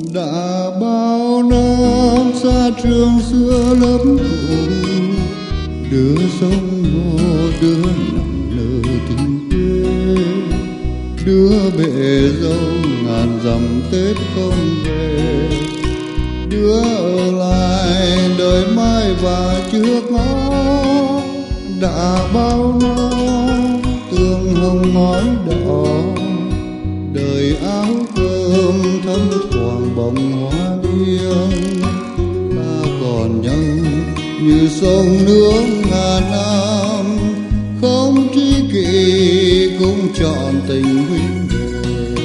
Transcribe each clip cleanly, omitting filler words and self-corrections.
Đã bao năm xa trường xưa lớp cũ, đứa sống ngô đứa nằm nở tình quê, đứa bể dâu ngàn dặm Tết không về, đứa ở lại đời mai và trước ngõ. Đã bao năm tương hồng ngói đỏ, đời áo cơm thấm thoảng bông hoa biếng. Ta còn nhau như sông nước ngàn năm, không tri kỷ cũng trọn tình huynh đệ.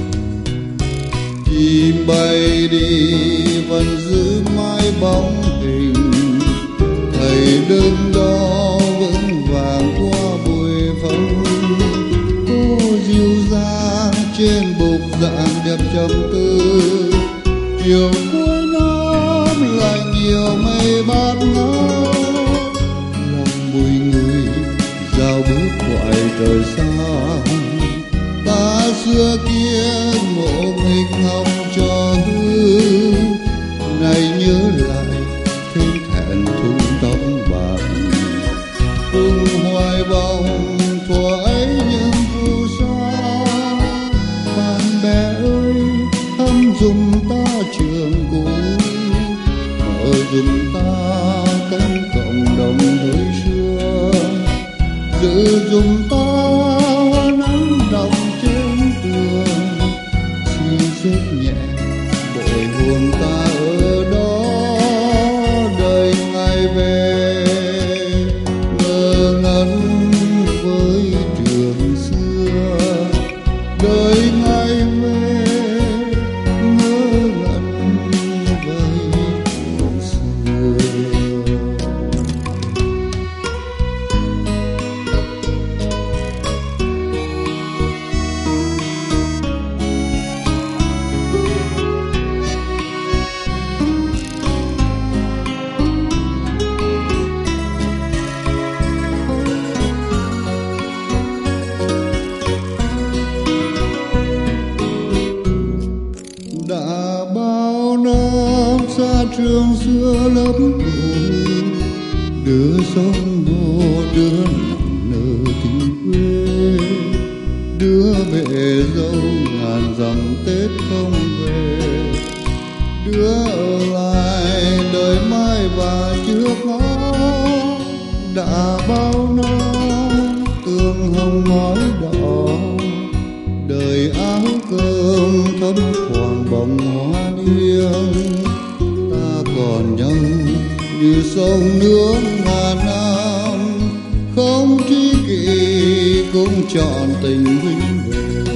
Chim bay đi vẫn giữ mãi bóng hình, thầy đứng đó vững vàng qua bụi phấn. Cô dịu dàng trên bục dạng đẹp trầm tư, chiều cuối năm lại nhiều mây bát ngát. Lòng bùi người giao bước gọi trời xa, ta xưa kia ngộ nghịch ngọc cho hư. Này nhớ lại thêm thẹn thùng tóc bạc, cùng hoài vọng thuở ấy những phù sa. Bạn bè ơi hâm dùm ta trường cũ, mở dùm ta cánh cộng đồng thời xưa, giữ dùm ta nắng đọng trên tường. Xin rất nhẹ bồi hồn ta ở đó, đời ngày về ngơ ngẩn với trường xưa. Đời ngày về ngơ ngẩn với trường xưa. Đã bao năm xa trường xưa lớp cũ, đứa sống ngô đứa nằm nở tình quê, đứa bể dâu ngàn dặm Tết không về, đứa ở lại đời mai và trước ngõ. Đã bao năm tương hồng ngói đỏ, đời áo cơm thấm thoảng bông hoa niên. Ta còn nhau như sông nước ngàn năm, không tri kỷ cũng trọn tình huynh đệ.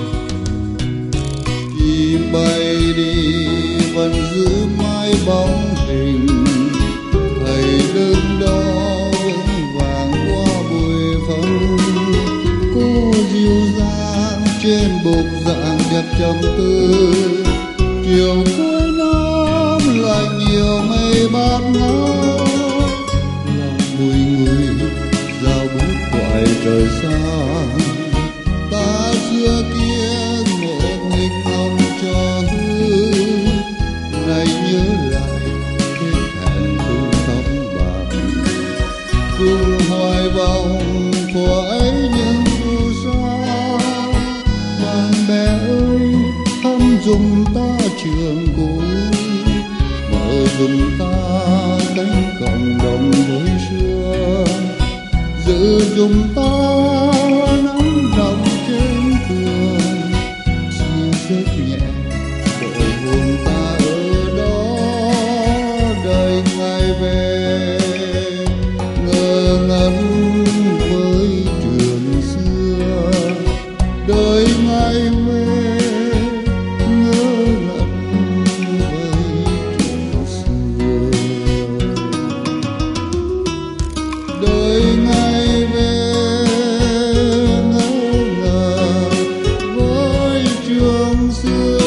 Chim bay đi vẫn giữ mãi bóng hình, thầy đứng đó vững vàng qua bụi phấn. Cô dịu dàng trên bục dạng đẹp trầm tư, chiều cuối năm lại nhiều mây bát ngát. Lòng bùi người giao bước gọi trời xa, ta xưa kia ngộ nghịch ngọc cho hư. Này nhớ lại thêm thẹn thùng tóc bạc, cùng hoài vọng thuở ấy những phù sa. Bạn bè ơi hâm dùm ta trường cũ, mở dùm ta cánh cộng đồng hồi xưa, giữ dùm ta nắng đọng trên tường. Xin rất nhẹ bồi hồn ta ở đó, đời ngày về ngơ ngẩn với trường xưa. Đời ngày về ngơ ngẩn với trường xưa. Đời ngày về ngơ ngẩn với trường xưa.